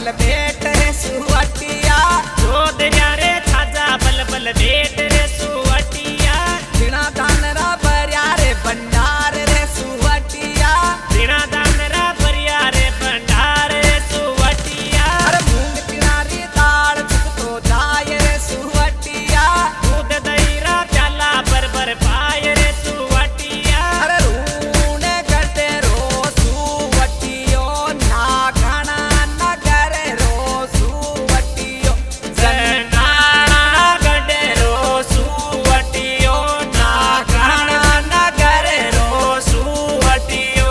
बल बेट रे सुवटिया जो दरिया रे छाजा बल बल बेट रे सुवटिया बिना दानरा भरिया रे भंडार रे सुवटिया बिना दानरा भरिया रे भंडार रे सुवटिया अरे मूंग किनारी दाल तो जाए रे सुवटिया दूध दहीरा प्याला बर पाए रे सुवटिया अरे रून गटे रो सुवटियो ना घना नगर रो सुवटियो जना गडे रो सुवटियो ना घना नगर रो सुवटियो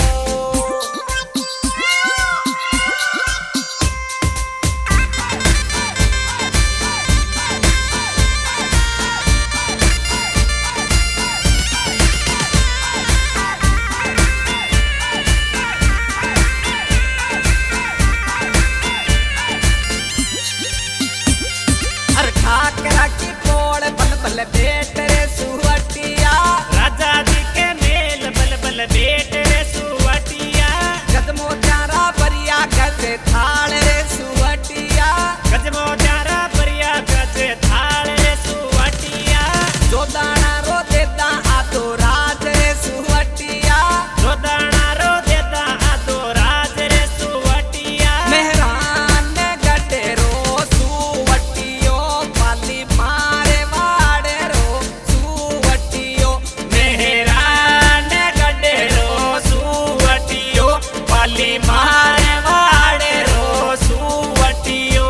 अरे खाकरा की पोड़ बल बल बेट रे सुवटिया राजा जी के मेल बल बल बेट रे सुवटिया गजमो चारा बरिया गजे थाल रे सुवटिया गजमो चारा बरिया गजे थाल रे सुवटिया जो दाना रो देता आतो राज रे सुवटिया जो दाना रो देता आदो राज रे सुवटिया मेहरान गटे रो सुवटियो पाली मारे वाड़े रो सुवटियो मेहरान गडे रो सुवटियो पाली मारे वाड़े रो सुवटियो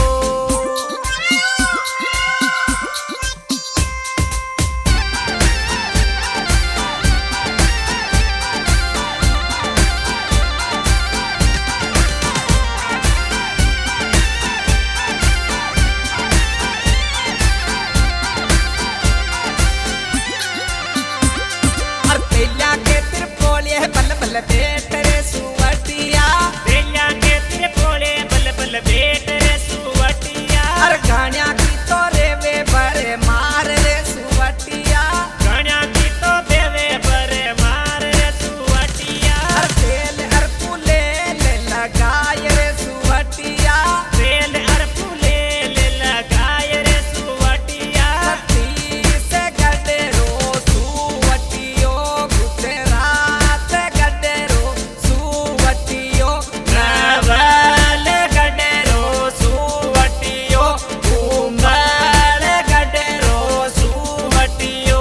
और पेल्या के तिरपोलिए बल बल बेट रे सुवटिया बेलिया के तेरे पोले बल बल बेट रे सुवटिया और गानिया की तो रेवे बड़े मार रे सुवटिया गण्या की तो देवे बरे मार रे सुवटिया और तेल और पुले ले लगाए रे सुवटिया तेल अर फूले ले लगाए रे सुवटिया सती से गडे रो सुवटियो गुजरात गडे रो सुवटियो नवल गडे रो सुवटियो कुंभल गडे रो सुवटियो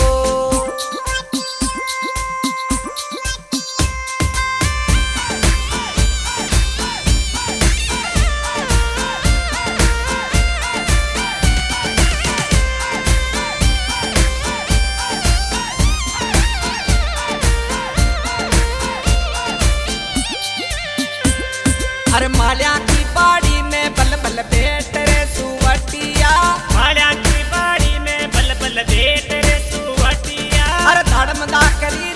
अरे माल्या की बाड़ी में बल बल बेट रे सुवटिया माल्या की बाड़ी में बल बल बेट रे सुवटिया अरे धड़मदा करी